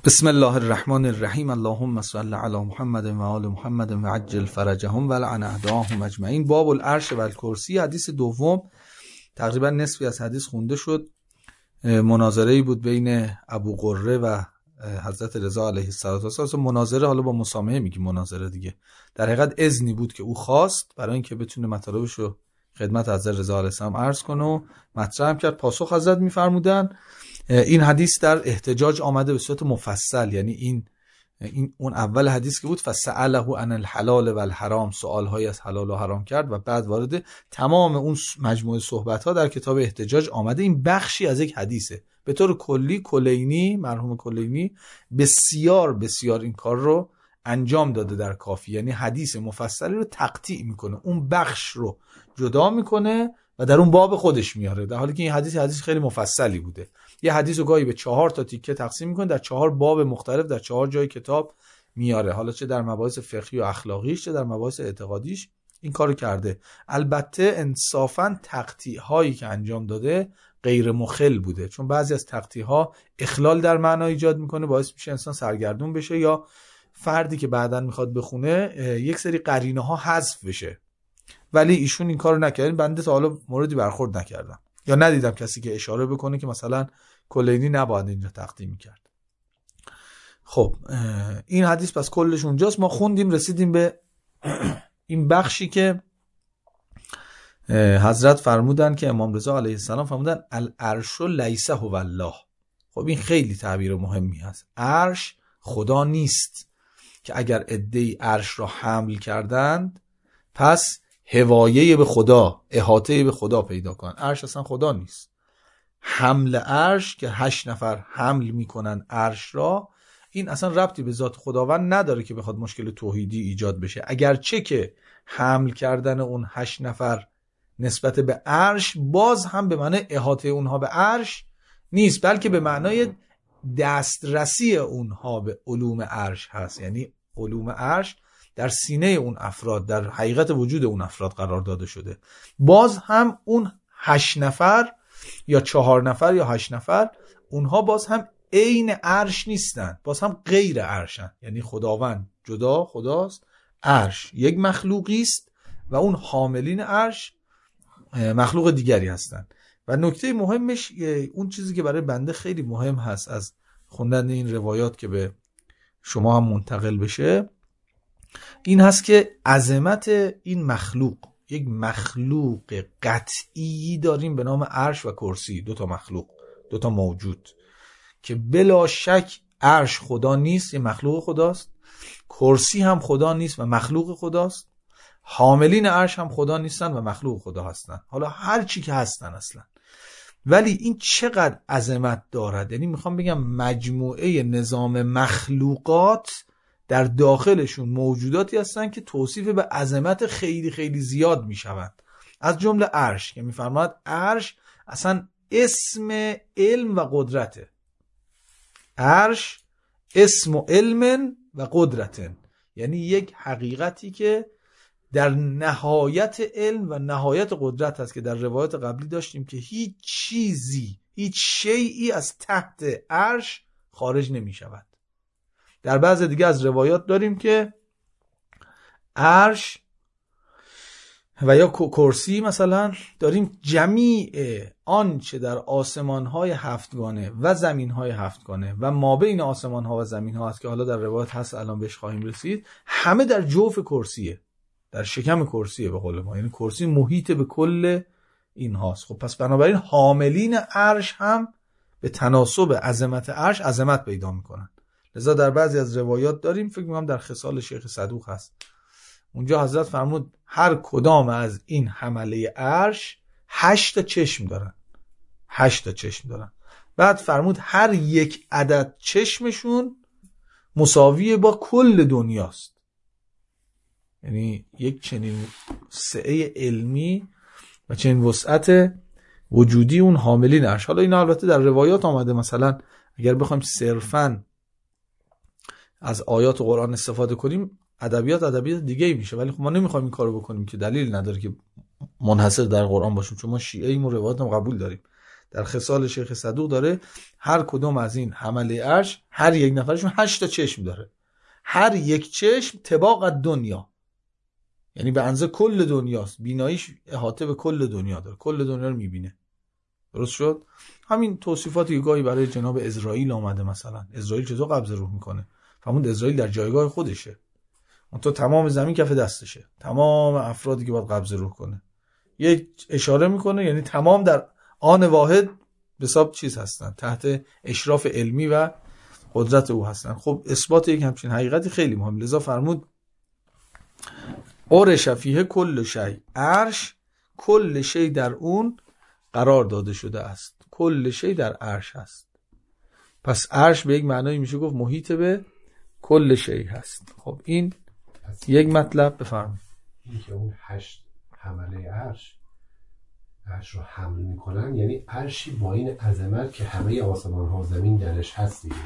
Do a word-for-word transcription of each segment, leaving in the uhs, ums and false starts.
بسم الله الرحمن الرحیم. اللهم صل علی محمد و آل محمد و عجل فرجهم و لعن اعداءهم اجمعین. باب العرش و الکرسی. حدیث دوم تقریبا نصفی از حدیث خونده شد. مناظره‌ای بود بین ابو قره و حضرت رضا علیه السلام. مناظره حالا با مسامحه میگیم مناظره دیگه، در حقیقت اذنی بود که او خواست برای اینکه بتونه مطالبش رو خدمت حضرت رضا علیه السلام عرض کنه و مطرح هم کرد. پاسخ حضرت میفرمودن این حدیث در احتجاج آمده به صورت مفصل، یعنی این این اون اول حدیث که بود فسأله عن الحلال و الحرام، سوالهایی از حلال و حرام کرد و بعد وارد تمام اون مجموعه صحبت ها در کتاب احتجاج آمده. این بخشی از یک حدیثه. به طور کلی کلینی، مرحوم کلینی بسیار بسیار این کار رو انجام داده در کافی، یعنی حدیث مفصلی رو تقطیع میکنه، اون بخش رو جدا میکنه و در اون باب خودش میاره، در حالی که این حدیث حدیث خیلی مفصلی بوده. یه حدیث رو گاهی به چهار تا تیکه تقسیم میکنه، در چهار باب مختلف در چهار جای کتاب میاره، حالا چه در مباحث فقهی و اخلاقیش چه در مباحث اعتقادیش این کارو کرده. البته انصافاً تقطیع هایی که انجام داده غیر مخل بوده، چون بعضی از تقطیع ها اخلال در معنا ایجاد میکنه، باعث میشه انسان سرگردون بشه یا فردی که بعداً میخواد بخونه یک سری قرینه ها حذف بشه. ولی ایشون این کارو نکردن. بنده تا حالا موردی برخورد نکردم یا ندیدم کسی که اشاره بکنه که مثلا کلینی نباید اینجا تقدیم میکرد. خب این حدیث پس کلش اونجاست. ما خوندیم رسیدیم به این بخشی که حضرت فرمودن که امام رضا علیه السلام فرمودن العرش لیس هو الله. خب این خیلی تعبیر مهمی هست. عرش خدا نیست که اگر عده‌ای عرش را حمل کردند پس هوایه به خدا، احاطه به خدا پیدا کنن. عرش اصلا خدا نیست. حمل عرش که هشت نفر حمل میکنن عرش را، این اصلا ربطی به ذات خداوند نداره که بخواد مشکل توحیدی ایجاد بشه. اگرچه که حمل کردن اون هشت نفر نسبت به عرش باز هم به معنی احاطه اونها به عرش نیست، بلکه به معنای دسترسی اونها به علوم عرش هست. یعنی علوم عرش در سینه اون افراد، در حقیقت وجود اون افراد قرار داده شده. باز هم اون هشت نفر یا چهار نفر یا هشت نفر اونها باز هم عین عرش نیستن، باز هم غیر عرشن. یعنی خداوند جدا خداست، عرش یک مخلوقی است و اون حاملین عرش مخلوق دیگری هستن. و نکته مهمش اون چیزی که برای بنده خیلی مهم هست از خوندن این روایات که به شما هم منتقل بشه این هست که عظمت این مخلوق، یک مخلوق قطعی داریم به نام عرش و کرسی، دو تا مخلوق، دو تا موجود که بلا شک عرش خدا نیست، یه مخلوق خداست، کرسی هم خدا نیست و مخلوق خداست، حاملین عرش هم خدا نیستن و مخلوق خدا هستن، حالا هر چی که هستن اصلا. ولی این چقدر عظمت دارد، یعنی میخوام بگم مجموعه نظام مخلوقات در داخلشون موجوداتی هستن که توصیف به عظمت خیلی خیلی زیاد میشوند. از جمله عرش که میفرماد عرش اصلا اسم علم و قدرته. عرش اسم علم و قدرتن، یعنی یک حقیقتی که در نهایت علم و نهایت قدرت هست که در روایات قبلی داشتیم که هیچ چیزی، هیچ شیئی از تحت عرش خارج نمی شود. در بعض دیگه از روایات داریم که عرش و یا کرسی مثلا داریم جمیع آنچه در آسمان‌های هفتگانه و زمین‌های هفتگانه و ما بین آسمان‌ها و زمین‌ها هست که حالا در روایات هست الان بهش خواهیم رسید، همه در جوف کرسیه، در شکم کرسیه به قول ما. یعنی کرسی محیط به کل این هاست. خب پس بنابراین حاملین عرش هم به تناسب عظمت عرش عظمت پیدا میکنن. لذا در بعضی از روایات داریم، فکر میکنم در خصال شیخ صدوق هست، اونجا حضرت فرمود هر کدام از این حمله عرش هشت تا چشم دارن، هشت تا چشم دارن. بعد فرمود هر یک عدد چشمشون مساوی با کل دنیاست. یعنی یک چنین سعه علمی و چنین وسعت وجودی اون حاملین عرش. حالا این البته در روایات آمده، مثلا اگر بخوایم صرفاً از آیات قرآن استفاده کنیم ادبیات ادبیات دیگه ای میشه، ولی خب ما نمیخوایم این کارو بکنیم که دلیل نداره که منحصر در قرآن باشیم، چون ما شیعه ایم و روایات هم قبول داریم. در خصال شیخ صدوق داره هر کدوم از این حمله عرش هر یک نفرشون هشت تا چشم داره، هر یک چشم طباق دنیا، یعنی به اندازه کل دنیاست، بیناییش احاطه به کل دنیا داره، کل دنیا رو میبینه. درست شد؟ همین توصیفاتی که گاهی برای جناب اسرائیل آمده، مثلا اسرائیل چطور قبض روح میکنه، فهموند اسرائیل در جایگاه خودشه، اون تو تمام زمین کف دستشه، تمام افرادی که باید قبض روح کنه یک اشاره میکنه، یعنی تمام در آن واحد به حساب چیز هستن، تحت اشراف علمی و قدرت او هستن. خب اثبات یک همچین حقیقتی خیلی مهم، لذا فرمود عرش فیه کل شیء، عرش کل شی در اون قرار داده شده است، کل شی در عرش هست. پس عرش به یک معنایی میشه گفت محیط به کل شی هست. خب این یک مطلب. بفرمایید. این که اون هشت حمله عرش عرش رو حمل میکنن، یعنی عرشی با این عظمت که همه آسمان ها زمین درش هست دیگه.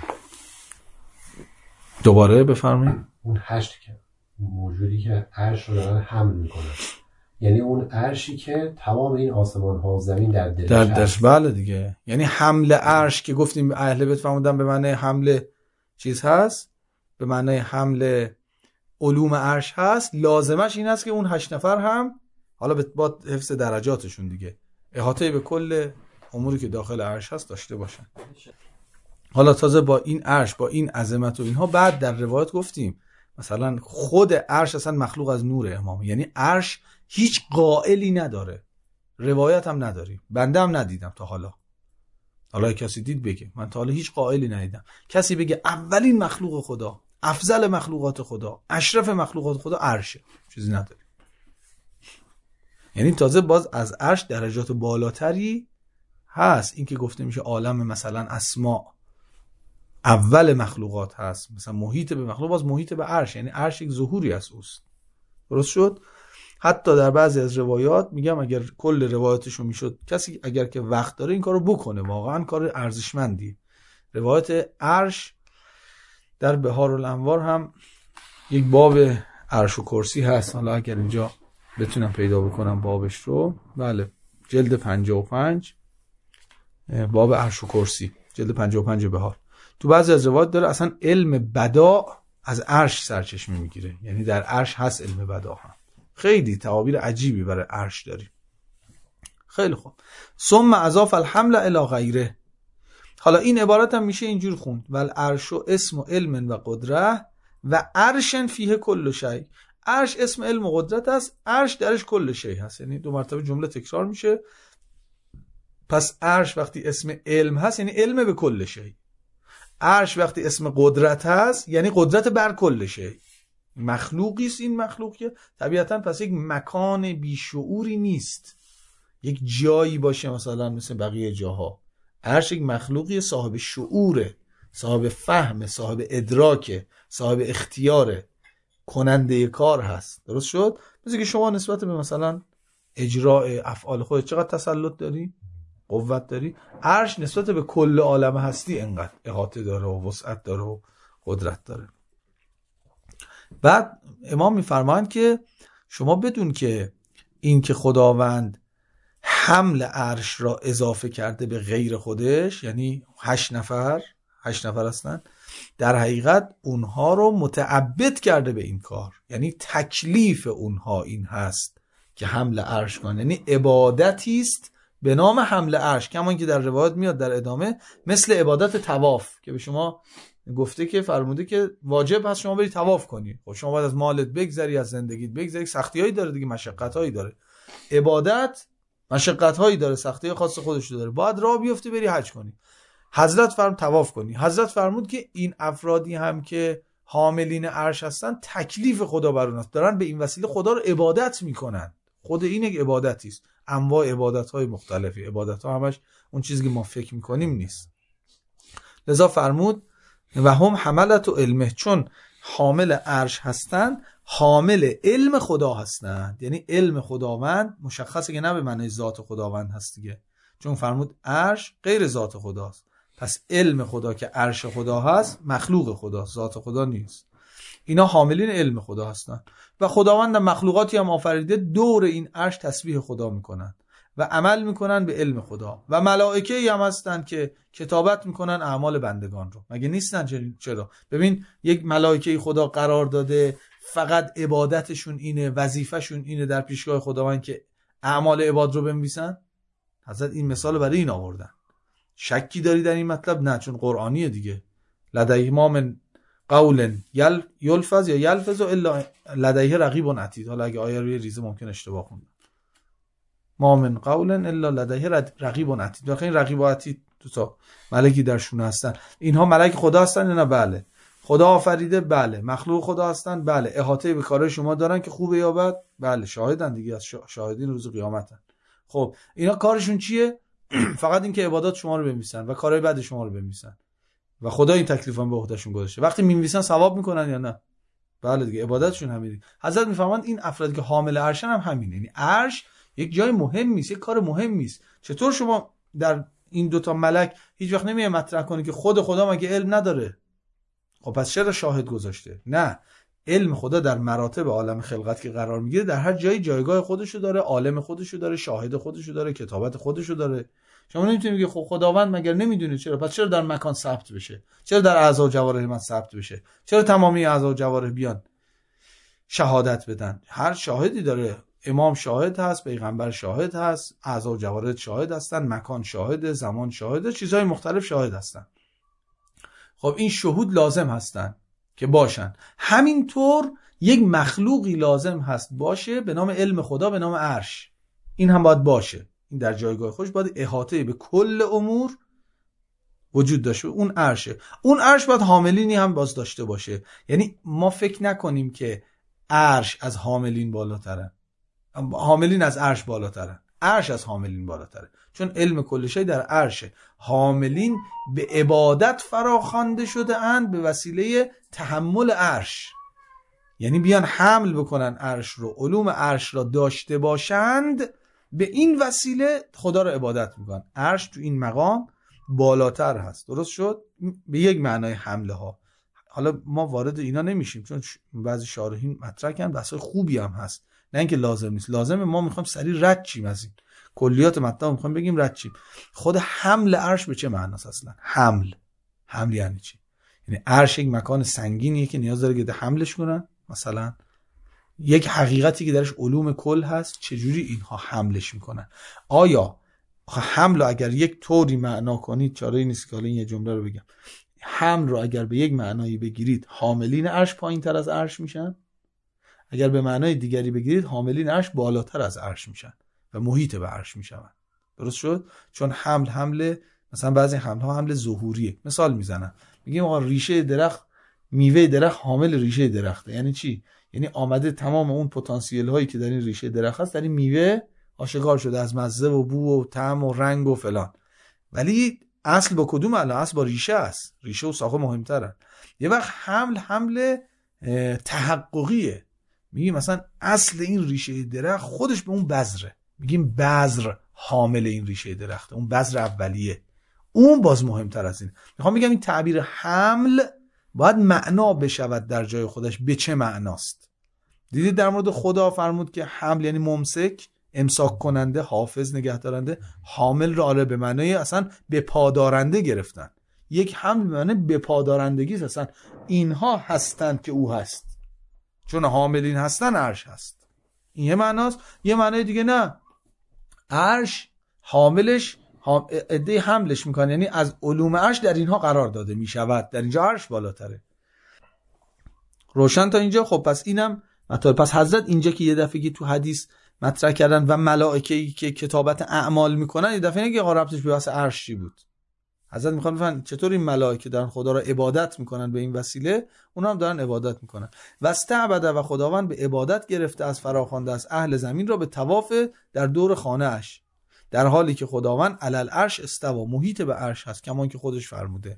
دوباره بفرمایید. اون هشت که موجودی که عرش رو دارن حمل میکنن، یعنی اون عرشی که تمام این آسمان ها زمین در درش در هست. درش بله دیگه، یعنی حمل عرش که گفتیم اهل بیت فرمودن به معنی حمل چیز هست، به معنی حمل علوم عرش هست، لازمش این است که اون هشت نفر هم حالا با حفظ درجاتشون دیگه احاطه به کل اموری که داخل عرش هست داشته باشن. حالا تازه با این عرش، با این عظمت و اینها، بعد در روایت گفتیم مثلا خود عرش اصلا مخلوق از نور امام، یعنی عرش هیچ قائلی نداره، روایت هم نداریم، بنده هم ندیدم تا حالا، حالا کسی دید بگه، من تا حالا هیچ قائلی ندیدم کسی بگه اولین مخلوق خدا، افضل مخلوقات خدا، اشرف مخلوقات خدا عرشه، چیزی نداره. یعنی تازه باز از عرش درجات بالاتری هست، این که گفته میشه عالم مثلا اسماء اول مخلوقات هست، مثلا محیط به مخلوق، باز محیط به عرش، یعنی عرش یک ظهوری از اوست. درست شد؟ حتی در بعضی از روایات میگم اگر کل روایاتشو میشد، کسی اگر که وقت داره این کارو بکنه، واقعا کار ارزشمندی. روایت عرش در بهار الانوار هم یک باب عرش و کرسی هست، حالا اگر اینجا بتونم پیدا بکنم بابش رو، بله جلد پنجاه و پنج باب عرش و کرسی، جلد پنجاه و پنج بهار. تو بعضی از روایات داره اصلا علم بدا از عرش سرچشمه میگیره، یعنی در عرش هست علم بدا هم. خیلی تعابیر عجیبی برای عرش داریم. خیلی خوب. ثم اضاف الحمل الی غیره. حالا این عبارت هم میشه اینجور خوند: ول عرش و اسم و علم و قدره و عرشن فیه کل شی. عرش اسم علم و قدرت است، عرش درش کل شی هست، یعنی دو مرتبه جمله تکرار میشه. پس عرش وقتی اسم علم هست یعنی علم به کل شی، عرش وقتی اسم قدرت هست یعنی قدرت بر کل شی. مخلوقی است این مخلوق که طبیعتاً پس یک مکان بیشعوری نیست، یک جایی باشه مثلا مثل بقیه جاها. عرش یک مخلوقی صاحب شعوره، صاحب فهم، صاحب ادراک، صاحب اختیار، کننده کار هست. درست شد؟ مثل که شما نسبت به مثلا اجراء افعال خودت چقدر تسلط داری، قوت داری، عرش نسبت به کل عالم هستی انقدر احاطه داره و وسعت داره و قدرت داره. بعد امام میفرمایند که شما بدون که این که خداوند حمل عرش را اضافه کرده به غیر خودش، یعنی هشت نفر هشت نفر هستن، در حقیقت اونها رو متعبد کرده به این کار، یعنی تکلیف اونها این هست که حمل عرش کنن، یعنی عبادتی است به نام حمل عرش، کما اینکه در روایت میاد در ادامه مثل عبادت طواف که به شما گفته که فرموده که واجب هست شما بری طواف کنی. خب شما باید از مالت بگذری، از زندگیت بگذری، سختی‌هایی داره دیگه، مشقت‌هایی داره. عبادت مشقت‌هایی داره، سختی‌های خاص خودش داره، باید راه بیفتی بری حج کنی. حضرت فرمود طواف کنی. حضرت فرمود که این افرادی هم که حاملین عرش هستن تکلیف خدا بر اوناست، دارن به این وسیله خدا رو عبادت میکنن. خود این یک عبادتی است، انواع عبادت‌های مختلفی، عبادت‌ها همش اون چیزی که ما فکر میکنیم نیست. لذا فرمود و هم حملت و علمه، چون حامل عرش هستن حامل علم خدا هستند، یعنی علم خداوند مشخصه که نه به معنی ذات خداوند هست دیگه، چون فرمود عرش غیر ذات خداست، پس علم خدا که عرش خدا هست مخلوق خدا، ذات خدا نیست. اینا حاملین علم خدا هستن و خداوند مخلوقاتی هم آفریده دور این عرش تسبیح خدا میکنن. و عمل میکنن به علم خدا و ملائکه‌ای هم هستن که کتابت میکنن اعمال بندگان رو. مگه نیستن؟ چرا؟ ببین یک ملائکه خدا قرار داده فقط عبادتشون اینه، وظیفهشون اینه در پیشگاه خداوند که اعمال عباد رو بنویسن. حضرت این مثال برای این آوردن. شکی داری در این مطلب؟ نه، چون قرآنیه دیگه. لدیه ما من قول یل یلفظ یا یلفظ الا لدیه رقیب عتید. حالا اگه آیه روی ریزه ممکن اشتباه خوندم. ما من قول الا لدیه رقیب عتید. واقعا این رقیب و عتید دو تا ملکی درشون هستن. اینها ملک خدا هستن؟ نه بله. خدا آفریده؟ بله. مخلوق خدا هستن؟ بله. احاطه به کارهای شما دارن که خوبه یا بد؟ بله. شاهدن دیگه، از شاهدین روز قیامتن. خب اینا کارشون چیه؟ فقط این که عبادات شما رو بنویسن و کارهای بد شما رو بنویسن و خدا این تکلیفا به عهدهشون گذاشته. وقتی می‌نویسن ثواب میکنن یا نه؟ بله دیگه، عبادتشون همینه. حضرت میفهمند این افرادی که حامل عرشن هم همینه. یعنی عرش یک جای مهمی است، یک کار مهمی است. چطور شما در این دوتا ملک هیچ وقت نمیه مطرح کنی که خود خدا مگه علم نداره؟ خب پس چرا شاهد گذاشته؟ نه، علم خدا در مراتب عالم خلقت که قرار میگیره در هر جایی جایگاه خودشو داره، عالم خودشو داره، شاهد خودشو داره، کتابت خودشو داره. شما نمیتونید بگید خب خداوند مگر نمیدونه؟ چرا؟ پس چرا در مکان ثبت بشه؟ چرا در اعضا و جوارح من ثبت بشه؟ چرا تمامی اعضا و جوارح بیان شهادت بدن؟ هر شاهدی داره. امام شاهد هست، پیغمبر شاهد هست، اعضا و جوارح شاهد هستن، مکان شاهده، زمان شاهده، چیزهای مختلف شاهد هستن. خب این شهود لازم هستن که باشن. همینطور یک مخلوقی لازم هست باشه به نام علم خدا، به نام عرش. این هم باید باشه. این در جایگاه خودش باید احاطه به کل امور وجود داشته. اون عرشه. اون عرش باید حاملینی هم باز داشته باشه. یعنی ما فکر نکنیم که عرش از حاملین بالاتره. حاملین از عرش بالاتره. عرش از حاملین بالاتره. چون علم کل شی در عرشه. حاملین به عبادت فراخوانده شده اند به وسیله تحمل عرش. یعنی بیان حمل بکنن عرش رو، علوم عرش را داشته باشند، به این وسیله خدا رو عبادت میکنن. عرش تو این مقام بالاتر هست. درست شد؟ به یک معنای حمله ها. حالا ما وارد اینا نمیشیم چون بعضی شارحین مطرح کردن، بحثای خوبی هم هست، نه اینکه لازم نیست. لازمه ما میخوایم سریع رد چیم از این کلیات مطلب، میخوایم بگیم رد چیم. خود حمل عرش به چه معناست اصلا؟ حمل حمل یعنی چی؟ یعنی عرش یک مکان سنگینیه که نیاز داره که حملش کنن. مثلا یک حقیقتی که درش علوم کل هست، چجوری اینها حملش میکنن؟ آیا حمل رو اگر یک طوری معنا کنید، چاره ای نیست که حالا این یه جمله رو بگم، حمل رو اگر به یک معنایی بگیرید حاملین عرش پایین تر از عرش میشن، اگر به معنای دیگری بگیرید حاملین عرش بالاتر از عرش میشن و محیط به عرش میشن. درست شد؟ چون حمل حمل مثلا بعضی حمل ها حمل ظهوریه. مثال میزنم، میگیم آقا ریشه درخت، میوه درخت حامل ریشه درخته. یعنی چی؟ یعنی آمده تمام اون پتانسیل هایی که در این ریشه درخت هست در این میوه آشکار شده، از مزه و بو و طعم و رنگ و فلان. ولی اصل با کدوم؟ الان اصل با ریشه است. ریشه و ساقه مهمترن. یه وقت حمل حمل تحققیه. میگیم مثلا اصل این ریشه درخت خودش به اون بذره، میگیم بذر حامل این ریشه درخته، اون بذر اولیه. اون باز مهمتر از این. میخوام بگم این تعبیر حمل باید معنا بشود در جای خودش. به چه معناست؟ دیدید در مورد خدا فرمود که حمل یعنی ممسک، امساک کننده، حافظ، نگهدارنده. حامل رو آره به معنای اصلا به پادارنده گرفتن. یک حمل به معنای به پادارندگی است. اصلا اینها هستند که او هست، چون حاملین هستن عرش هست. این یه معناست. یه معنای دیگه نه، عرش حاملش عده حملش میکنه، یعنی از علوم عرش در اینها قرار داده میشود. در اینجا عرش بالاتره. روشن تا اینجا؟ خب پس اینم مطلب. پس حضرت اینجا که یه دفعه که تو حدیث مطرح کردن و ملائکه‌ای که کتابت اعمال میکنن، یه دفعه نگه ربطش به واسه عرش چی بود. حضرت میخوان بفهمن چطور این ملائکه دارن خدا را عبادت میکنن به این وسیله، اونا هم دارن عبادت میکنن. واستعبد و خداوند به عبادت گرفته از فراخوانده از اهل زمین را به طواف در دور خانه اش، در حالی که خداوند علل عرش استوا، محیط به عرش هست کمان که خودش فرموده.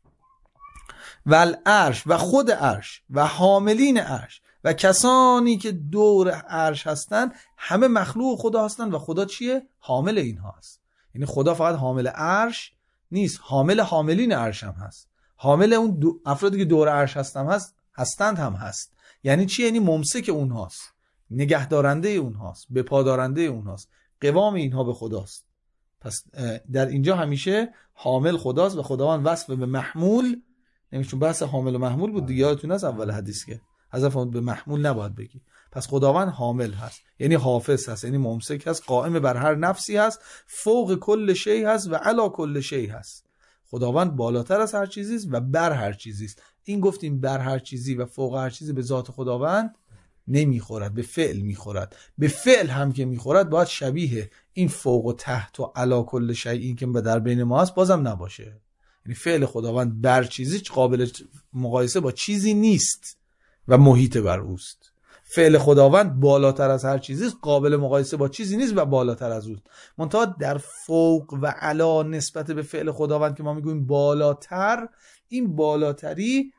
ول عرش و خود عرش و حاملین عرش و کسانی که دور عرش هستن همه مخلوق خدا هستن و خدا چیه؟ حامل اینها هست. یعنی خدا فقط حامل عرش نیست، حامل حاملین عرش هم هست. حامل اون دو افرادی که دور عرش هستن هست هستند هم هست. یعنی چی؟ یعنی ممسک اونهاست، نگهدارنده اونهاست، بپادارنده اونهاست، قوام اینها به خداست. پس در اینجا همیشه حامل خداست و خداوند وصف به محمول نمیشه. بحث حامل و محمول بود دیگه، یادتون از اول حدیث که حذف به محمول نباید بگی. پس خداوند حامل هست، یعنی حافظ هست، یعنی ممسک هست، قائم بر هر نفسی هست، فوق کل شیء هست و علی کل شیء هست. خداوند بالاتر از هر چیزی است و بر هر چیزی است. این گفتیم بر هر چیزی و فوق هر چیزی به ذات خداوند نمیخورد، به فعل میخورد. به فعل هم که میخورد باید شبیه این فوق و تحت و علی کل شیء این که در بین ما هست بازم نباشه. یعنی فعل خداوند بر چیزی قابل مقایسه با چیزی نیست و محیط بر اوست. فعل خداوند بالاتر از هر چیزی است، قابل مقایسه با چیزی نیست و بالاتر از اوست. منتها در فوق و علا نسبت به فعل خداوند که ما میگویم بالاتر، این بالاتری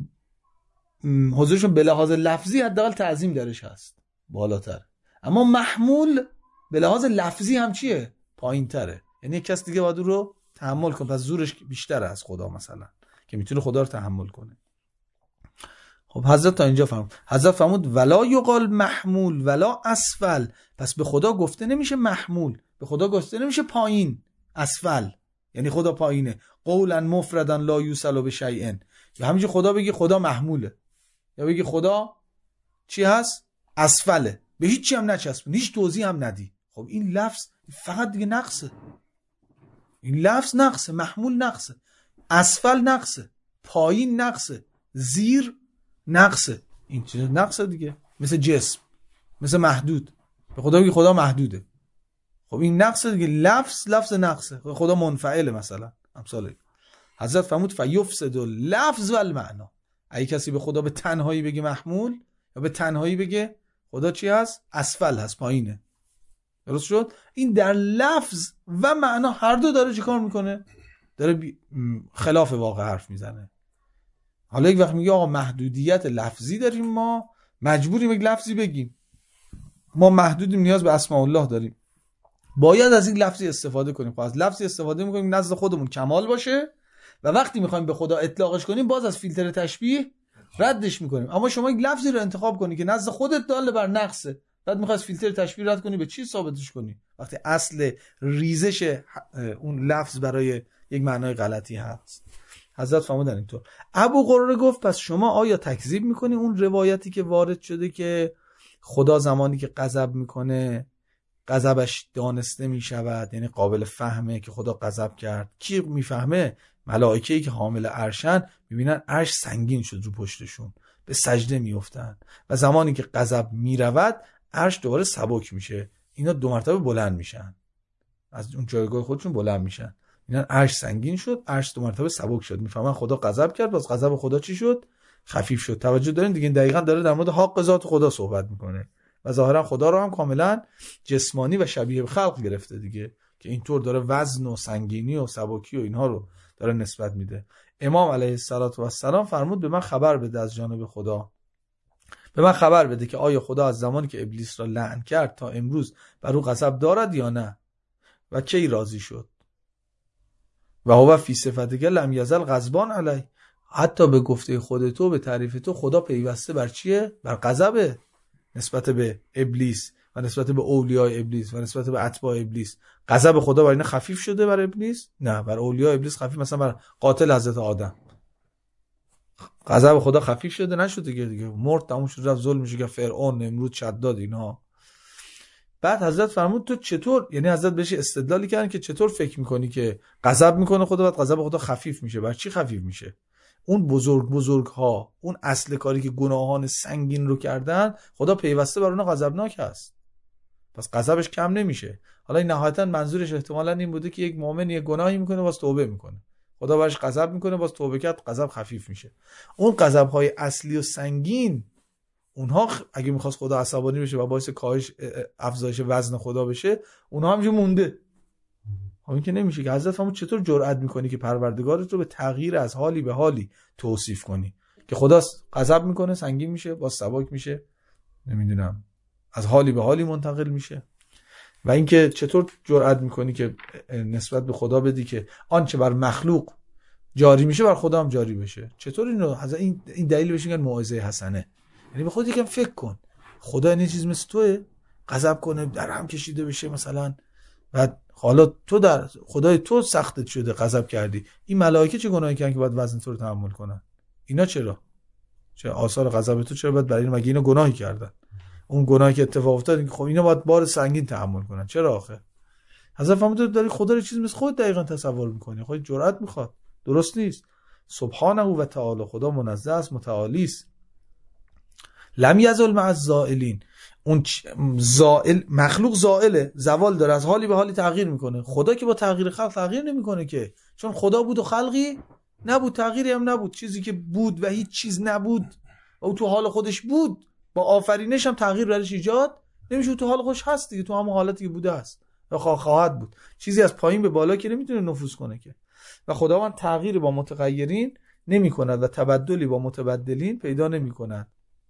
حضورشون به لحاظ لفظی حداقل تعظیم درش هست، بالاتر. اما محمول به لحاظ لفظی هم چیه؟ پایین تره. یعنی یک کس دیگه باید رو تحمل کنه، پس زورش بیشتر از خدا مثلا که میتونه خدا رو تحمل کنه. خب حضرت تا اینجا فهمود. حضرت فهمود ولا یقال محمول ولا اسفل. پس به خدا گفته نمیشه محمول، به خدا گفته نمیشه پایین، اسفل یعنی خدا پایینه. قولا مفردا لا یوصل بشیء، یا همینجوری خدا بگی خدا محموله، یا بگی خدا چی هست؟ اسفله، به هیچ چی هم نچسبون، هیچ توضیح هم ندی. خب این لفظ فقط دیگه نقصه، این لفظ نقصه، محمول نقصه، اسفل نقصه، پایین نقصه، زیر نقصه. این چیز نقصه دیگه، مثل جسم، مثل محدود. به خدا بگی خدا محدوده، خب این نقصه دیگه، لفظ لفظ نقصه، خدا منفعله مثلا امثال. حضرت فرمود فیفسد اللفظ و المعنا. اگه کسی به خدا به تنهایی بگه محمول یا به تنهایی بگه خدا چی هست؟ اسفل هست، پایینه. درست شد؟ این در لفظ و معنا هر دو داره چی کار میکنه؟ داره بی... خلاف واقع حرف میزنه. حالا یک وقت میگه آقا محدودیت لفظی داریم، ما مجبوریم یک لفظی بگیم، ما محدودیم، نیاز به اسماء الله داریم، باید از این لفظی استفاده کنیم. خب از لفظی استفاده میکنیم نزد خودمون کمال باشه و وقتی میخوایم به خدا اطلاقش کنیم باز از فیلتر تشبیه ردش میکنیم. اما شما یک لفظی رو انتخاب کنی که نزد خودت داله بر نقصه، بعد میخوای از فیلتر تشبیه رد کنی، به چی ثابتش کنی وقتی اصل ریزش اون لفظ برای یک معنای غلطی هست؟ حضرت فرمودن اینطور. ابو قرره گفت پس شما آیا تکذیب میکنی اون روایتی که وارد شده که خدا زمانی که غضب میکنه غضبش دانسته میشود، یعنی قابل فهمه که خدا غضب کرد؟ کی میفهمه؟ ملائکه‌ای که حامل عرشن میبینن عرش سنگین شد رو پشتشون، به سجده میافتن و زمانی که غضب میرود عرش دوباره سبک میشه، اینا دو مرتبه بلند میشن، از اون جایگاه خودشون بلند میشن. اینا عرش سنگین شد، عرش دو مرتبه سبک شد، میفهمن خدا غضب کرد، باز غضب خدا چی شد؟ خفیف شد. توجه دارین دیگه، دقیقاً داره در مورد حق ذات خدا صحبت میکنه و ظاهرا خدا رو هم کاملا جسمانی و شبیه به خلق گرفته دیگه، که اینطور داره وزن و سنگینی و سبکی و اینها رو داره نسبت میده. امام علیه السلام فرمود به من خبر بده از جانب خدا، به من خبر بده که آیا خدا از زمانی که ابلیس را لعن کرد تا امروز بر او غضب دارد یا نه و کی راضی شد؟ و هو فی صفتک لم یزل غضبان علی. حتی به گفته خودت تو، به تعریف تو، خدا پیوسته بر چیه؟ بر غضبه نسبت به ابلیس و نسبت به اولیای ابلیس و نسبت به اتباع ابلیس. غضب خدا بر اینا خفیف شده بر ابلیس؟ نه، بر اولیای ابلیس خفیف، مثلا بر قاتل حضرت آدم غضب خدا خفیف شده نشده دیگه، دیگه مرد تموم شد رفت، ظلم میشه که فرعون، نمرود، شداد اینا. بعد حضرت فرمود تو چطور، یعنی حضرت بهش استدلالی کردن که چطور فکر میکنی که غضب میکنه خدا بعد غضب خدا خفیف میشه؟ بر چی خفیف میشه؟ اون بزرگ بزرگ ها، اون اصل کاری که گناهان سنگین رو کردن، خدا پیوسته بر اونها غضبناک هست، پس غضبش کم نمیشه. حالا این نهایتا منظورش احتمالاً این بوده که یک مؤمن یک گناهی میکنه باز توبه میکنه، خدا برش غضب میکنه باز توبه کرد، غضب خفیف میشه. اون غضب های اصلی و سنگین، اونها اگه میخواست خدا عصبانی بشه و باعث کاهش افزایش وزن خدا بشه، اونها همینجوری مونده. این که نمیشه که حضرت فرمود چطور جرأت میکنی که پروردگارت رو به تغییر از حالی به حالی توصیف کنی که خدا غضب میکنه سنگین میشه باز سبک میشه، نمیدونم از حالی به حالی منتقل میشه. و اینکه چطور جرأت میکنی که نسبت به خدا بدی که آنچه بر مخلوق جاری میشه بر خدا هم جاری بشه؟ چطور اینو حضرت این این دلیل بشه میگن موعظه حسنه؟ یعنی به خودت یکم فکر کن، خدا این چیز مثل توئه، غضب کنه در هم کشیده بشه مثلا، بعد حالا تو در خدای تو سختت شده غضب کردی، این ملائکه چه گناهی کردن که باید وزن تو رو تحمل کنن؟ اینا چرا؟ چه آثار غضب تو چرا باید برای این؟ مگه اینا گناهی کردن؟ اون گناهی که اتفاق افتاد خب اینا باید بار سنگین تحمل کنن، چرا آخه؟ حضرت فرمود داری خدا رو چیز مثل خود دقیقاً تصور میکنی، خود جرأت میخواد، درست نیست. سبحانه و تعالی، خدا منزه است، متعالی است. لم یزل مع الزائلین، اون زائل مخلوق زائله، زوال داره، از حالی به حالی تغییر میکنه. خدا که با تغییر خلق تغییر نمیکنه که، چون خدا بود و خلقی نبود، تغییری هم نبود. چیزی که بود و هیچ چیز نبود و او تو حال خودش بود، با آفرینش هم تغییر برش ایجاد نمیشه، تو حال خودش هست دیگه، تو همون حالتی که بوده است و خواهد بود. چیزی از پایین به بالا که نمیتونه نفوذ کنه که. و خداوند تغییری با متغیرین نمیکند و تبدلی با متبدلین پیدا نمیکند.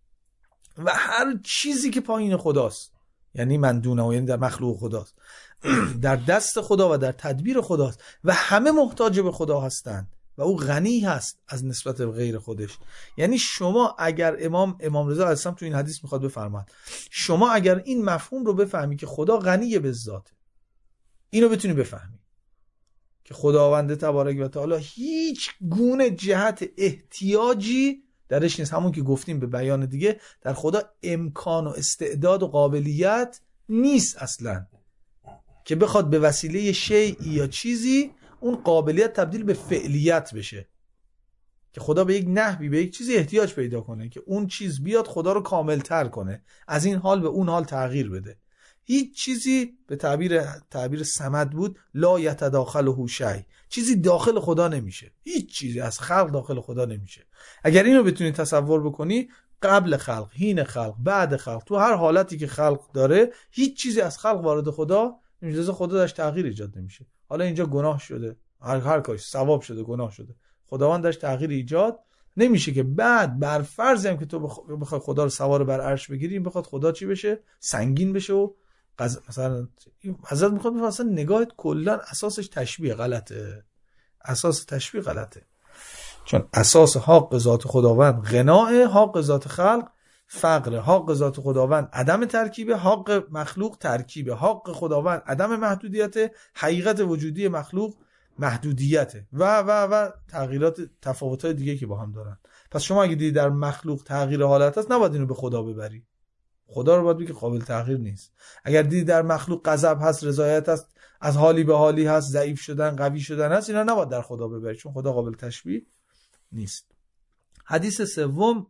و هر چیزی که پایین خداست، یعنی من دونه و یعنی در مخلوق خداست، در دست خدا و در تدبیر خداست و همه محتاج به خدا هستند و او غنی هست از نسبت به غیر خودش. یعنی شما اگر امام امام رضا علیه السلام تو این حدیث میخواد بفرماد، شما اگر این مفهوم رو بفهمی که خدا غنی به ذاته، اینو بتونی بفهمی که خداوند تبارک و تعالی هیچ گونه جهت احتیاجی درش نیست. همون که گفتیم به بیان دیگه، در خدا امکان و استعداد و قابلیت نیست اصلا که بخواد به وسیله شیء یا چیزی اون قابلیت تبدیل به فعلیت بشه، که خدا به یک نحوی به یک چیزی احتیاج پیدا کنه که اون چیز بیاد خدا رو کاملتر کنه، از این حال به اون حال تغییر بده. هیچ چیزی به تعبیر تعبیر صمد بود، لا یتداخله شیء، چیزی داخل خدا نمیشه، هیچ چیزی از خلق داخل خدا نمیشه. اگر اینو بتونی تصور بکنی، قبل خلق، حین خلق، بعد خلق، تو هر حالتی که خلق داره هیچ چیزی از خلق وارد خدا نمیشه، خدا درش تغییر ایجاد نمیشه. حالا اینجا گناه شده، هر هر کاری ثواب شده، گناه شده، خداوند درش تغییر ایجاد نمیشه که بعد بر فرضی هم که تو بخوای خدا رو سوار بر عرش بگیری، این بخواد خدا چی بشه؟ سنگین بشه و قز... مثلا حضرت میخواد بفرمایه اصلا نگاهت کلا اساسش تشبیه غلطه، اساس تشبیه غلطه، چون اساس حق ذات خداوند غناه، حق ذات خلق فقر، حق ذات خداوند عدم ترکیب، حق مخلوق ترکیب، حق خداوند عدم محدودیت، حقیقت وجودی مخلوق محدودیت و و و تغییرات تفاوت‌های دیگه که با هم دارن. پس شما اگه دیدی در مخلوق تغییر حالت هست، نباید اینو به خدا ببری، خدا رو باید بگی قابل تغییر نیست. اگر دیدی در مخلوق غضب هست، رضایت هست، از حالی به حالی هست، ضعیف شدن، قوی شدن هست، اینا نباید در خدا ببری، چون خدا قابل تشبیه نیست. حدیث سوم،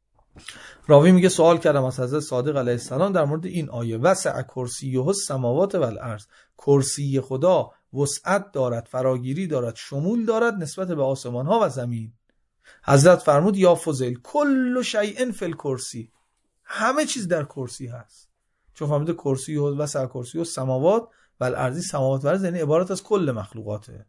راوی میگه سوال کردم از حضرت صادق علیه السلام در مورد این آیه، وسع کرسیه السماوات و الارض، کرسی خدا وسعت دارد، فراگیری دارد، شمول دارد نسبت به آسمان ها و زمین. حضرت فرمود یا فضل کل شیء فی الکرسی، همه چیز در کرسی هست، چون فهمیده کرسی و وسع کرسی السماوات و الارض، سماوات و ارض یعنی عبارت از کل مخلوقاته.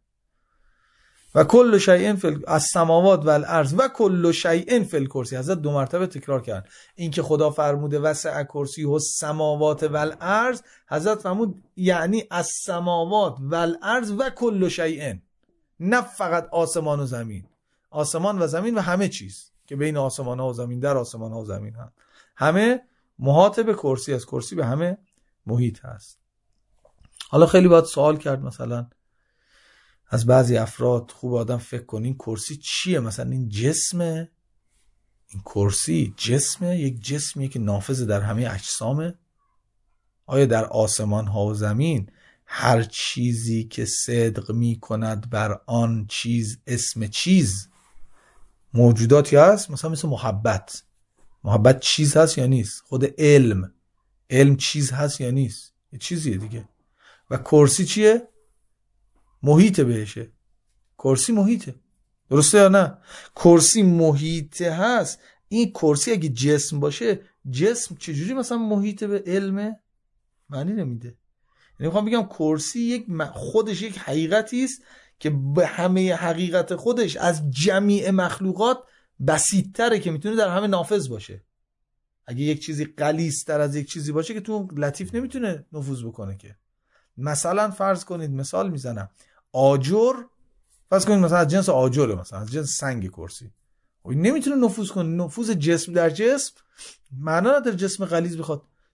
و کل شیء فی السماوات و الارض و کل شیء فی الکرسی، حضرت دو مرتبه تکرار کرد این که خدا فرموده وسع کرسی السماوات و الارض، حضرت فرمود یعنی السماوات و الارض و کل شیء، نه فقط آسمان و زمین، آسمان و زمین و همه چیز که بین آسمان ها و زمین، در آسمان ها و زمین هم، همه محاط به کرسی است، کرسی به همه محیط هست. حالا خیلی باید سوال کرد، مثلا از بعضی افراد خوب آدم فکر کنین کرسی چیه؟ مثلا این جسمه، این کرسی جسمه، یک جسمیه که نافذ در همه اجسامه؟ آیا در آسمان ها و زمین هر چیزی که صدق می کند بر آن چیز اسم چیز موجوداتی هست؟ مثلا مثل محبت، محبت چیز هست یا نیست؟ خود علم، علم چیز هست یا نیست؟ یه چیزیه دیگه. و کرسی چیه؟ محیط بهشه، کرسی محیطه، درسته یا نه؟ کرسی محیطه هست. این کرسی اگه جسم باشه، جسم چجوری مثلا محیط به علمه؟ معنی نمیده. یعنی میخوام بگم کرسی یک خودش یک حقیقتی است که به همه حقیقت خودش از جمیع مخلوقات بسیط‌تره، که میتونه در همه نافذ باشه. اگه یک چیزی غلیظ‌تر از یک چیزی باشه که تو لطیف نمیتونه نفوذ بکنه که. مثلا فرض کنید، مثال میزنم، آجر، فرض کنید مثلا از جنس آجره، مثلا از جنس سنگ کرسی، این نمیتونه نفوذ کنه. نفوذ جسم در جسم معنا نداره جسم غلیظ بخواد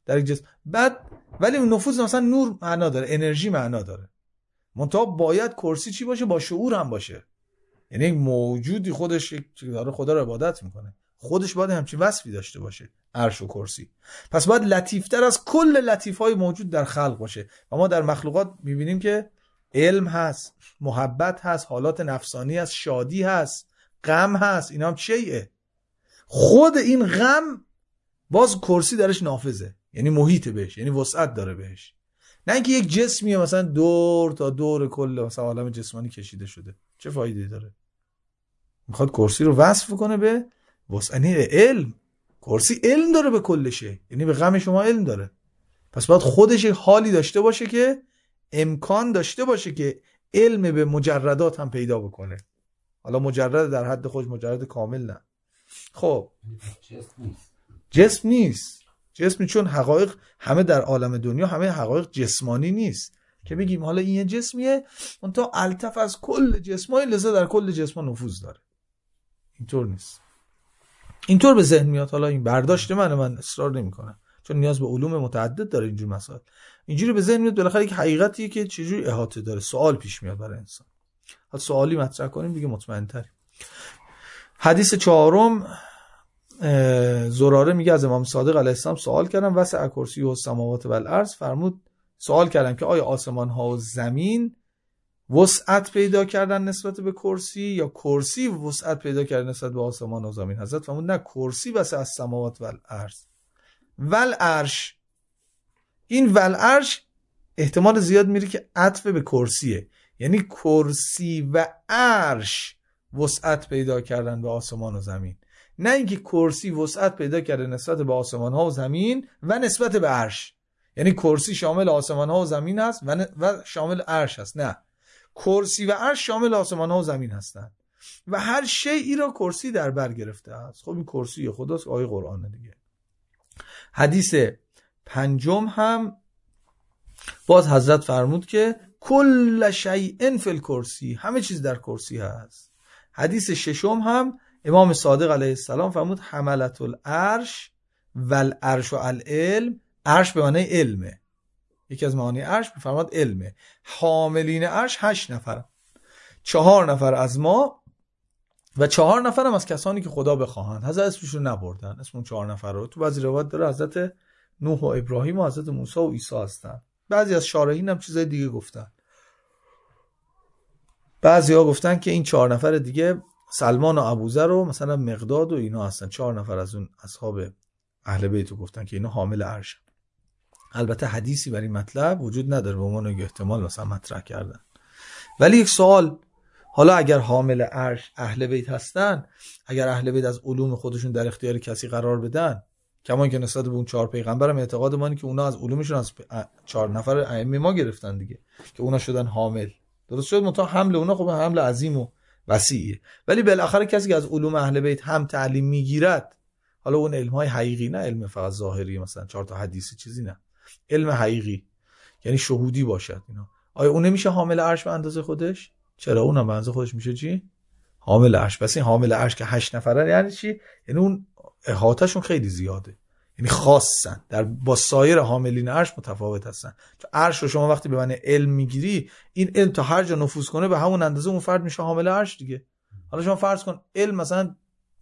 در یک جسم. بعد ولی اون نفوذ مثلا نور معنا داره، انرژی معنا داره، منتها باید کرسی چی باشه؟ با شعور هم باشه. یعنی موجودی خودش داره خدا رو عبادت میکنه، خودش باید همچین وصفی داشته باشه، عرش و کرسی. پس باید لطیفتر از کل لطیفهای موجود در خلق باشه. و ما در مخلوقات میبینیم که علم هست، محبت هست، حالات نفسانی هست، شادی هست، غم هست. اینا هم چیه؟ خود این غم باز کرسی درش نافذه، یعنی محیط بهش، یعنی وسعت داره بهش. نه اینکه یک جسمیه مثلا دور تا دور کل مثلا عالم جسمانی کشیده شده، چه فایده داره؟ میخواد کرسی رو وصف کنه به وسعت علم. کرسی علم داره به کلشه، یعنی به غم شما علم داره. پس باید خودش حالی داشته باشه که امکان داشته باشه که علم به مجردات هم پیدا بکنه. حالا مجرد در حد خودش، مجرد کامل نه. خب جسم نیست، جسم چون حقایق همه در عالم دنیا همه حقایق جسمانی نیست که بگیم حالا این یه جسمیه اون تا الطف از کل جسمای لذا در کل جسما نفوذ داره. اینطور نیست. اینطور به ذهن میاد. حالا این برداشت منه، من اصرار نمی‌کنم چون نیاز به علوم متعدد داره اینجور مسائل. اینجوری به ذهن میاد بالاخره یک حقیقتیه که چجوری احاطه داره. سوال پیش میاد برای انسان. حالا سوالی مطرح کنیم دیگه مطمئن‌تریم. حدیث چهارم، زراره میگه از امام صادق علیه السلام سوال کردم وسع کرسی و السماوات و الارض، فرمود سوال کردم که آیا آسمان ها و زمین وسعت پیدا کردن نسبت به کرسی یا کرسی وسعت پیدا کردن نسبت به آسمان و زمین؟ حضرت فرمود نه، کرسی وسع السماوات و الارض والعرش. این والعرش احتمال زیاد میره که عطف به کرسیه، یعنی کرسی و عرش وسعت پیدا کردن به آسمان و زمین، نه اینکه کرسی وسعت پیدا کرده نسبت به آسمان ها و زمین و نسبت به عرش. یعنی کرسی شامل آسمان ها و زمین هست و, و شامل عرش هست. نه، کرسی و عرش شامل آسمان ها و زمین هستند و هر شیئی را کرسی در بر گرفته است. خب این کرسی خداست، آیه قرآن دیگه. حدیث پنجم هم باز حضرت فرمود که کل شیء فی الکرسی، همه چیز در کرسی هست. حدیث ششم هم امام صادق علیه السلام فرمود حملت العرش والعرش العلم. عرش به معنی علمه، یکی از معانی عرش فرمود علمه. حاملین عرش هشت نفر، چهار نفر از ما و چهار نفر هم از کسانی که خدا بخواهند. حضرت اسمشون نبردن، اسم اون چهار نفر رو تو بعضی روایات داره حضرت نوح و ابراهیم و حضرت موسی و عیسی هستن. بعضی از شارحین هم چیزای دیگه گفتن. بعضی ها گفتن که این چهار نفر دیگه سلمان و ابوذر و مثلا مقداد و اینا هستن. چهار نفر از اون اصحاب اهل بیت رو گفتن که اینا حامل عرشن. البته حدیثی برای مطلب وجود نداره به عنوان یک احتمال مثلا مطرح کردن. ولی یک سوال، حالا اگر حامل عرش اهل بیت هستن، اگر اهل بیت از علوم خودشون در اختیار کسی قرار بدن، کما که نسبت به اون چهار پیغمبر هم اعتقاد ما اینه که اونا از علومشون از چهار نفر ائمه ما گرفتن دیگه، که اونا شدن حامل. درست شد؟ منتها حمل اونا خب حمل عظیم و وسیعه. ولی بالاخره کسی که از علوم اهل بیت هم تعلیم میگیرد، حالا اون علم های حقیقی، نه علم فقط ظاهری مثلا چهار تا حدیثی چیزی، نه، علم حقیقی یعنی شهودی باشد اینا، آیا اون نمیشه حامل عرش به اندازه خودش؟ چرا اونم به اندازه خودش میشه چی؟ حامل عرش. پس این حامل عرش که هشت نفره یعنی چی؟ یعنی اون احاطهشون خیلی زیاده، یعنی خاصن، در با سایر حاملین عرش متفاوت هستن. چون عرش رو شما وقتی به معنی علم میگیری، این علم تا هر جا نفوذ کنه به همون اندازه اون فرد میشه حامل عرش دیگه. حالا شما فرض کن علم مثلا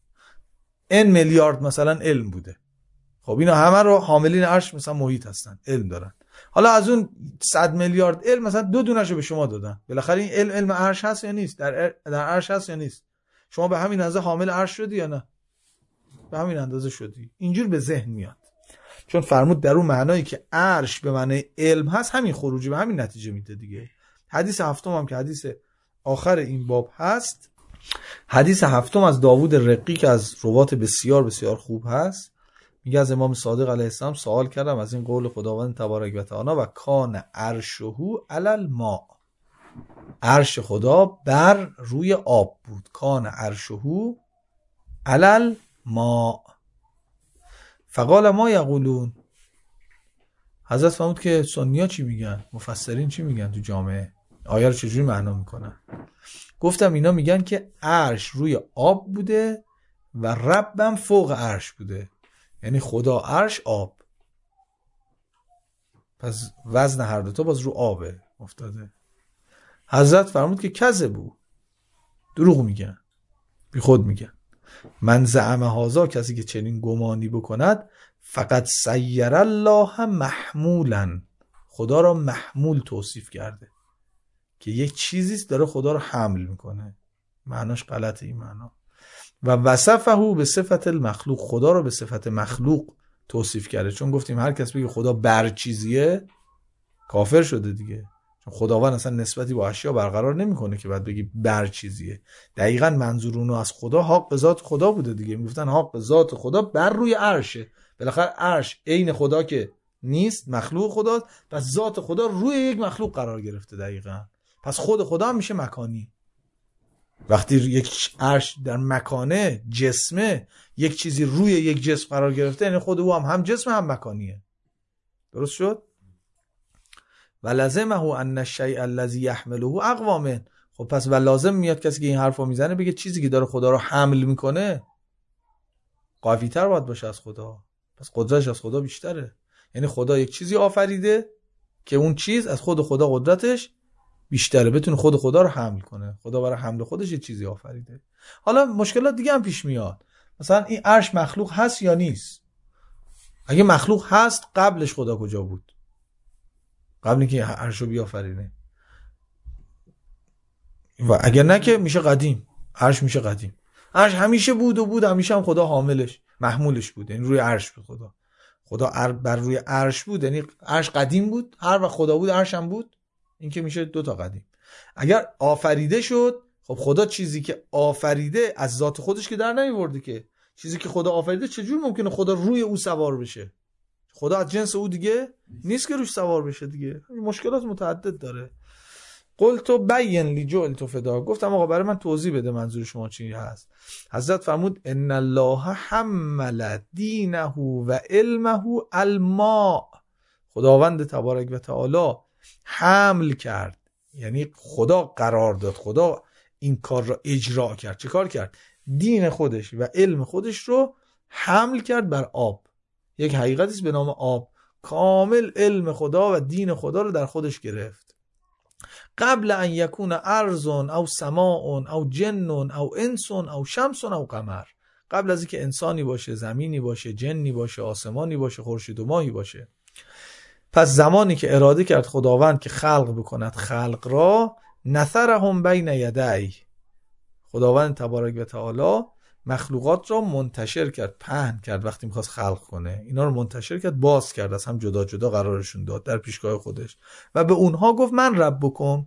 ان میلیارد مثلا علم بوده، خب اینا همه رو حاملین عرش مثلا محیط هستن، علم دارن. حالا از اون صد میلیارد علم مثلا دو دونهشو به شما دادن، بالاخره این علم علم عرش هست یا نیست؟ در در عرش هست یا نیست؟ شما به همین اندازه حامل عرش شدی یا نه؟ به همین اندازه شدی. اینجور به ذهن میاد، چون فرمود در اون معنایی که عرش به معنی علم هست، همین خروجی به همین نتیجه میده دیگه. حدیث هفتم هم که حدیث آخر این باب هست، حدیث هفتم از داوود رقی که از روات بسیار بسیار خوب هست، میگه از امام صادق علیه السلام سوال کردم از این قول خداوند تبارک و تعالی و کان عرشه علی الماء. عرش خدا بر روی آب بود. کان عرشه علی الماء. فقال ما یقولون. حضرت فرمود که سنی‌ها چی میگن؟ مفسرین چی میگن تو جامعه؟ آیه رو چجوری معنا میکنن؟ گفتم اینا میگن که عرش روی آب بوده و ربم فوق عرش بوده، یعنی خدا عرش آب. پس وزن هر دوتا باز رو آبه افتاده. حضرت فرمود که کذبو، دروغ میگن، بی خود میگن. من زعم هازا، کسی که چنین گمانی بکند، فقط سیر الله محمولا، خدا را محمول توصیف کرده که یک چیزیست داره خدا را حمل میکنه. معناش غلطه این معنا. و وصفه به صفت المخلوق، خدا را به صفت مخلوق توصیف کرده. چون گفتیم هر کس بگه خدا بر چیزیه کافر شده دیگه، چون خداوند اصلا نسبتی با اشیا برقرار نمیکنه که بعد بگی بر چیزیه. دقیقاً منظور اونو از خدا حق ذات خدا بوده دیگه. میگفتن حق ذات خدا بر روی عرشه. بالاخره عرش عین خدا که نیست، مخلوق خداست، پس ذات خدا روی یک مخلوق قرار گرفته دقیقاً. پس خود خدا هم میشه مکانی. وقتی یک عرش در مکانه، جسمه، یک چیزی روی یک جسم قرار گرفته، یعنی خود او هم هم جسم هم مکانیه. درست شد؟ و لازمه ان الشیء الذی یحمله اقوى من. خب پس و لازم میاد کسی که این حرفو میزنه بگه چیزی که داره خدا رو حمل میکنه قوی تر باید باشه از خدا، پس قدرتش از خدا بیشتره. یعنی خدا یک چیزی آفریده که اون چیز از خود خدا قدرتش بیشتره، بتونه خود خدا رو حمل کنه. خدا برای حمل خودش یه چیزی آفریده. حالا مشکلات دیگه هم پیش میاد. مثلا این عرش مخلوق هست یا نیست؟ اگه مخلوق هست قبلش خدا کجا بود؟ قبل اینکه عرش رو بیافرینه. و اگر نه که میشه قدیم. عرش میشه قدیم. عرش همیشه بود و بود، همیشه هم خدا حاملش محمولش بود، یعنی روی عرش بود. خدا خدا بر روی عرش بود، یعنی عرش قدیم بود، هر وقت خدا بود عرش هم بود. این که میشه دو تا قدیم. اگر آفریده شد، خب خدا چیزی که آفریده از ذات خودش که در نمیورده که. چیزی که خدا آفریده چجور ممکنه خدا روی او سوار بشه؟ خدا از جنس او دیگه نیست که روش سوار بشه دیگه. مشکلات متعدد داره. قلت بین لی جعلت فدا، گفتم آقا برای من توضیح بده منظور شما چی هست. حضرت فرمود ان الله حمل دینه و علمه الماء، خداوند تبارک و تعالی حمل کرد، یعنی خدا قرار داد، خدا این کار را اجرا کرد. چه کار کرد؟ دین خودش و علم خودش رو حمل کرد بر آب. یک حقیقتی است به نام آب، کامل علم خدا و دین خدا رو در خودش گرفت. قبل ان یکون ارض او سماء او جن او انس او شمس او قمر، قبل از اینکه انسانی باشه، زمینی باشه، جنی باشه، آسمانی باشه، خورشید و ماهی باشه. پس زمانی که اراده کرد خداوند که خلق بکند خلق را، نثرهم بین یدی، خداوند تبارک و تعالی مخلوقات را منتشر کرد، پهن کرد. وقتی میخواست خلق کنه اینا رو منتشر کرد، باز کرد، از هم جدا جدا قرارشون داد در پیشگاه خودش و به اونها گفت من رب بکن.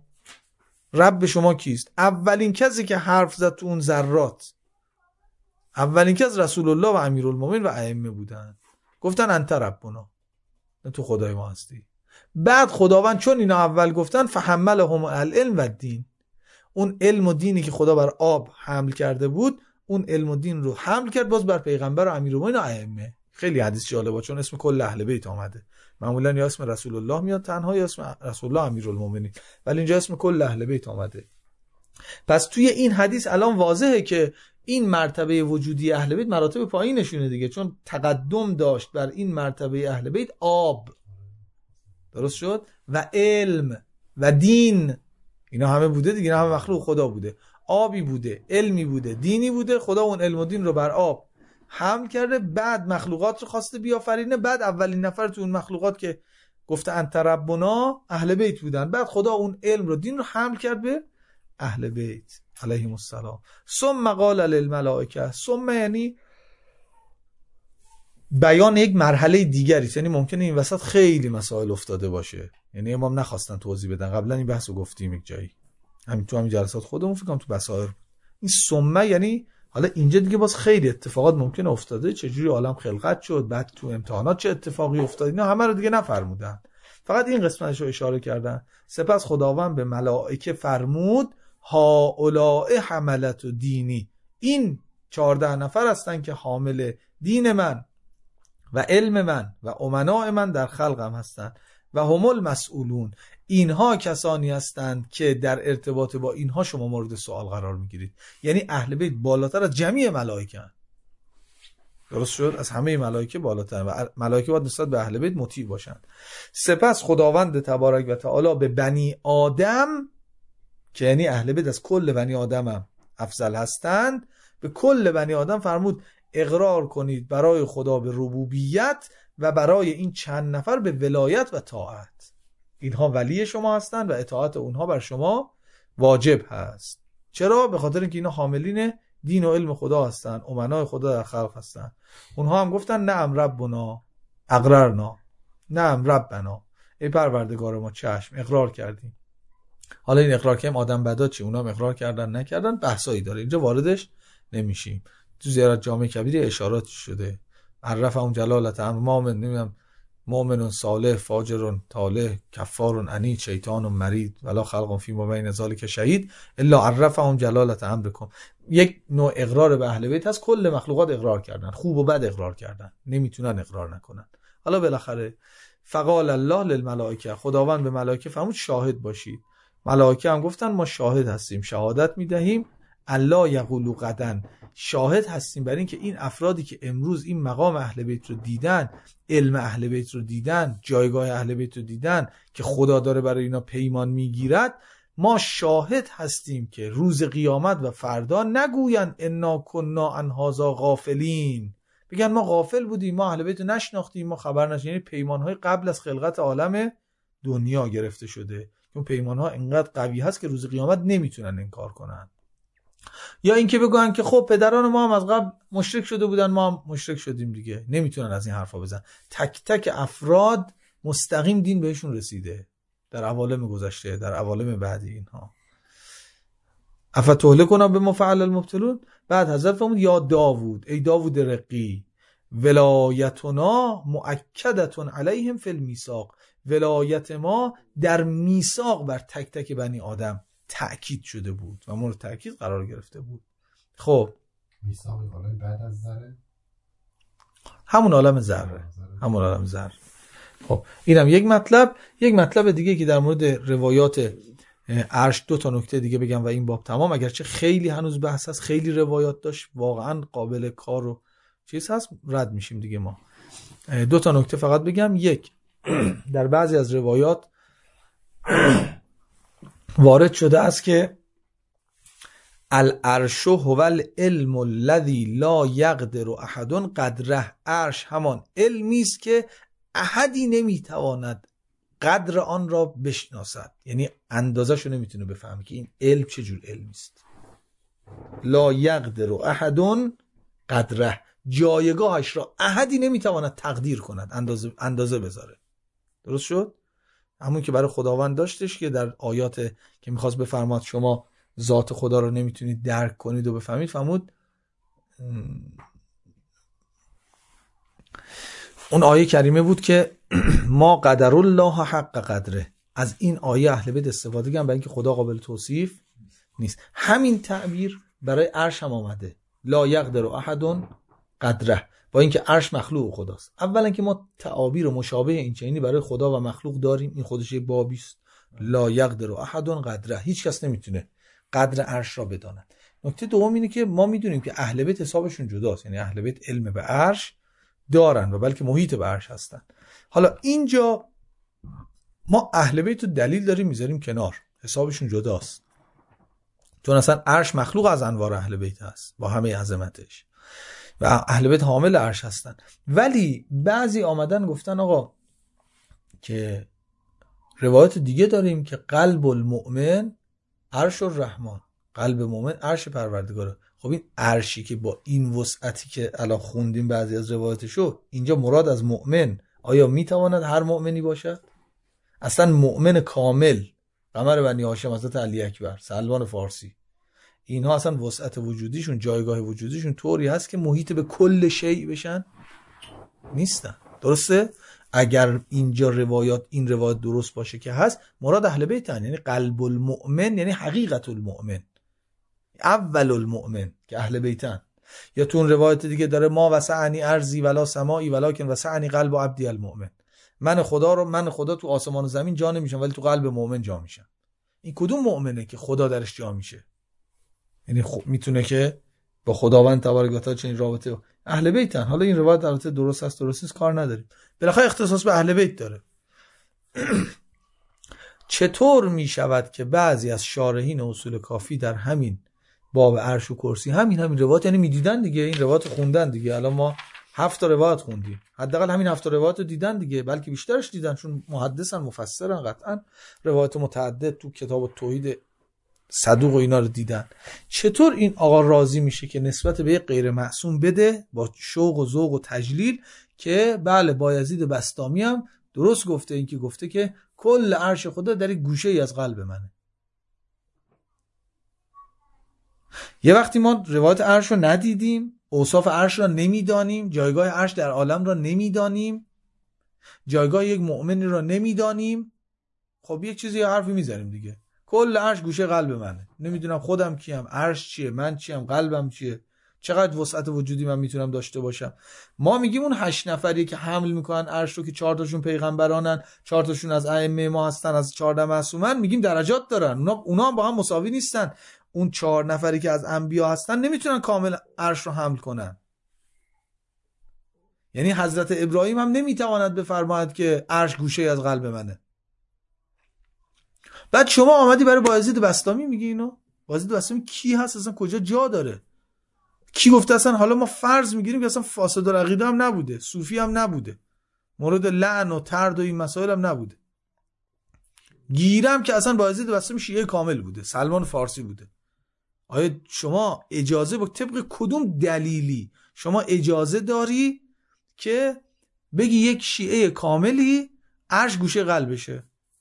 رب شما کیست؟ اولین کسی که حرف زد تو اون ذرات، اولین کس رسول الله و امیرالمومنین و ائمه بودن. گفتن انت ربنا، تو خدای ما هستی. بعد خداوند چون اینا اول گفتن فحملهم العلم و الدین، اون علم و دینی که خدا بر آب حمل کرده بود، اون علم و دین رو حمل کرد باز بر پیغمبر و امیرالمومنین و ائمه. خیلی حدیث جالبه چون اسم کل اهل بیت آمده. معمولا یا اسم رسول الله میاد تنها یا اسم رسول الله امیرالمومنین، ولی اینجا اسم کل اهل بیت آمده. پس توی این حدیث الان واضحه که این مرتبه وجودی اهل بیت مراتب پایینشونه دیگه، چون تقدم داشت بر این مرتبه اهل بیت آب، درست شد، و علم و دین، اینا همه بوده دیگه، اینا همه مخلوق خدا بوده. آبی بوده، علمی بوده، دینی بوده. خدا اون علم و دین رو بر آب حمل کرده، بعد مخلوقات رو خواسته بیافرینه. بعد اولین نفر تو اون مخلوقات که گفته انت ربنا اهل بیت بودن. بعد خدا اون علم رو، دین رو حمل کرد به اهل بیت علیهم السلام. ثم قال للملائکه، ثم یعنی بیان یک مرحله دیگری، یعنی ممکنه این وسط خیلی مسائل افتاده باشه، یعنی امام نخواستن توضیح بدن. قبلا این بحثو گفتیم یک جایی، همین تو همین جلسات خودمون فکر کنم تو بصائر. این ثم یعنی حالا اینجا دیگه باز خیلی اتفاقات ممکنه افتاده، چجوری عالم خلقت شد، بعد تو امتحانات چه اتفاقی افتاد، اینا همه رو دیگه نفرمودن، فقط این قسمتش رو اشاره کردن. سپس خداوند به ملائکه فرمود هؤلاء حملت و دینی، این چهارده نفر هستن که حامل دین من و علم من و امناء من در خلقم هستن و هم المسئولون، اینها کسانی هستند که در ارتباط با اینها شما مورد سوال قرار میگیرید. یعنی اهل بیت بالاتر از جمیع ملائکه هستند. درست شد؟ از همه ملائکه بالاتر و ملائکه باید نسبت به اهل بیت مطیع باشند. سپس خداوند تبارک و تعالی به بنی آدم که یعنی اهل بیت از کل بنی آدم هم افضل هستند، به کل بنی آدم فرمود اقرار کنید برای خدا به ربوبیت و برای این چند نفر به ولایت و طاعت. اینها ولی شما هستند و اطاعت اونها بر شما واجب هست. چرا؟ به خاطر اینکه اینا حاملین دین و علم خدا هستند، امنای خدا در خلق هستند. اونها هم گفتن نعم ربنا اقررنا، نعم ربنا، ای پروردگار ما چشم اقرار کردیم. حالا این اقرار کردیم آدم بدا چی؟ اونا هم اقرار کردن نکردن بحثایی داره، اینجا واردش نمیشیم. تو زیارت جامع کبیر اشاراتی شده، عرف اون جلالت امر مؤمن، نمیدونم مؤمن صالح فاجر طالح کفار عنید شیطان مرید ولا خلق فی ما بین ذلک شهید الا عرف اون جلالت امر کن. یک نوع اقرار به اهل بیت هست، کل مخلوقات اقرار کردن، خوب و بد اقرار کردن، نمیتونن اقرار نکنن. حالا بالاخره فقال الله للملائکه، خداوند به ملائکه فرمود شاهد باشید. ملائکه هم گفتن ما شاهد هستیم، شهادت میدهیم الله یقول غدا، شاهد هستیم بر این که این افرادی که امروز این مقام اهل بیت رو دیدن، علم اهل بیت رو دیدن، جایگاه اهل بیت رو دیدن که خدا داره برای اینا پیمان میگیرد، ما شاهد هستیم که روز قیامت و فردا نگوین انا کنا عن هذا غافلین، بگن ما غافل بودیم، ما اهل بیت رو نشناختیم، ما خبر نشدیم. یعنی پیمانهای قبل از خلقت عالم دنیا گرفته شده، اون پیمانها اینقدر قوی هست که روز قیامت نمیتونن انکار کنن. یا اینکه بگن که خب پدران ما هم از قبل مشرک شده بودن، ما هم مشرک شدیم دیگه، نمیتونن از این حرفا بزنن. تک تک افراد مستقیم دین بهشون رسیده در عوالم گذشته، در عوالم بعدی اینها. افتهلکنا بما فعل المبطلون. بعد حضرت فرمود یا داوود، ای داوود رقی، ولایتنا مؤکدتون علیهم فی المیثاق، ولایت ما در میثاق بر تک تک بنی آدم تأکید شده بود و مورد تأکید قرار گرفته بود. خب میثاق عالم بعد از ذره، همون عالم ذره، همون عالم ذره. خب اینم یک مطلب. یک مطلب دیگه که در مورد روایات عرش، دو تا نکته دیگه بگم و این باب تمام، اگرچه خیلی هنوز بحث هست، خیلی روایات داشت، واقعا قابل کار و چیز هست، رد میشیم دیگه. ما دو تا نکته فقط بگم. یک، در بعضی از روایات وارد شده است که العرش هو العلم الذی لا یقدر احد قدره، عرش همان علمی است که احدی نمیتواند قدر آن را بشناسد، یعنی اندازه‌شو نمیتونه بفهمه که این علم چه جور علمی است. لا یقدر احد قدره، جایگاهش را احدی نمیتواند تقدیر کند، اندازه اندازه بذاره. درست شد؟ همون که برای خداوند داشتش که در آیات که میخواست بفرماد شما ذات خدا رو نمیتونید درک کنید و بفهمید، فرمود اون آیه کریمه بود که ما قدر الله حق قدره. از این آیه اهل بیت استفاده کردن برای اینکه خدا قابل توصیف نیست. همین تعبیر برای عرش هم آمده، لا یقدر احد قدره، با اینکه عرش مخلوق خداست. اولا که ما تعابیر و مشابه این چنینی برای خدا و مخلوق داریم، این خودش یک بابی است. لا یقدر احد قدره، هیچ کس نمیتونه قدر عرش را بداند. نکته دوم اینه که ما میدونیم که اهل بیت حسابشون جداست، یعنی اهل بیت علم به عرش دارن و بلکه محیط به عرش هستن. حالا اینجا ما اهل بیت رو دلیل داریم میذاریم کنار، حسابشون جداست، چون اصلا عرش مخلوق از انوار اهل بیت هست با همه عظمتش و اهل بیت حامل عرش هستن. ولی بعضی آمدن گفتن آقا که روایت دیگه داریم که قلب المؤمن عرش الرحمن، قلب مؤمن عرش پروردگاره. خب این عرشی که با این وسعتی که الان خوندیم بعضی از روایتشو، اینجا مراد از مؤمن آیا میتواند هر مؤمنی باشد؟ اصلا مؤمن کامل، قمر بنی هاشم حضرت علی اکبر، سلمان فارسی، اینها اصلا وسعت وجودیشون، جایگاه وجودیشون طوری هست که محیط به کل شیء بشن نیستن. درسته؟ اگر اینجا روایات این روایت درست باشه که هست، مراد اهل بیتن، یعنی قلب المؤمن یعنی حقیقت المؤمن، اول المؤمن که اهل بیتن. یا تو اون روایت دیگه داره ما وسعنی ارضی ولا سمائی ولکن وسعنی قلب عبدی المؤمن، من خدا رو من خدا تو آسمان و زمین جا نمیشم ولی تو قلب مؤمن جا میشم. این کدوم مؤمنه که خدا درش جا میشه؟ یعنی خب میتونه که با خداوند تبارک و تعالی چنین رابطه اهل بیتن. حالا این روایت البته درست است درست نیست کار نداریم، بالاخره اختصاص به اهل بیت داره. چطور می شود که بعضی از شارحین اصول کافی در همین باب عرش و کرسی همین همین روایت، یعنی میدیدن دیگه، این روایت خوندن دیگه، الان ما هفت تا روایت خوندیم، حداقل همین هفت تا روایت رو دیدن دیگه، بلکه بیشترش دیدن چون محدثن مفسرن، قطعا روایت متعدد تو کتاب التوحید صدوق و اینا رو دیدن. چطور این آقا راضی میشه که نسبت به یک غیر معصوم بده با شوق و ذوق و تجلیل که بله بایزید بسطامی هم درست گفته، این که گفته که کل عرش خدا در یک گوشه ای از قلب منه. یه وقتی ما روایت عرش رو ندیدیم، اوصاف عرش را نمیدانیم، جایگاه عرش در عالم را نمیدانیم، جایگاه یک مؤمن را نمیدانیم، خب یک چیزی یه حرفی میزنیم دیگه، کل عرش گوشه قلب منه، نمیدونم خودم کیم، عرش چیه، من چیم، قلبم چیه، چقدر وسعت وجودی من میتونم داشته باشم. ما میگیم اون هشت نفری که حمل میکنن عرش رو که چهار تاشون پیغمبرانن، چهار تاشون از ائمه ما هستن، از چهارده معصومن، میگیم درجات دارن، اونا اونا هم با هم مساوی نیستن. اون چهار نفری که از انبیا هستن نمیتونن کامل عرش رو حمل کنن. یعنی حضرت ابراهیم هم نمیتواند بفرماید که عرش گوشه از قلب منه. بعد شما آمدی برای بایزید بسطامی میگی اینو؟ بایزید بسطامی کی هست اصلا، کجا جا داره، کی گفته اصلا؟ حالا ما فرض میگیریم که اصلا فاسد العقیده هم نبوده، صوفی هم نبوده، مورد لعن و طرد و این مسائل هم نبوده، گیرم که اصلا بایزید بسطامی شیعه کامل بوده، سلمان فارسی بوده. آیا شما اجازه با طبق کدوم دلیلی شما اجازه داری که بگی یک شیعه کاملی عرش گوشه قلبشه؟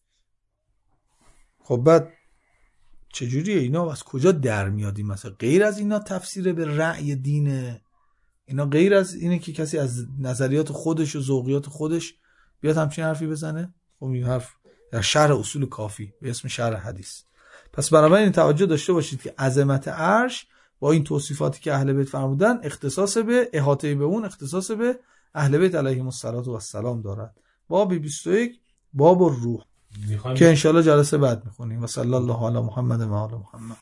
خب بعد چجوریه اینا، از کجا در میاد این مثلا؟ غیر از اینا تفسیر به رأی دینه، اینا غیر از اینه که کسی از نظریات خودش و ذوقیات خودش بیاد همچین حرفی بزنه؟ خب این حرف در شرح اصول کافی به اسم شرح حدیث. پس بنابراین توجه داشته باشید که عظمت عرش با این توصیفاتی که اهل بیت فرمودن اختصاص به احاطه به اون اختصاص به اهل بیت علیهم السلام دارد. باب بیست و یک باب الروح که انشالله جلسه بعد میخونیم. و صلی الله علی محمد و آل محمد.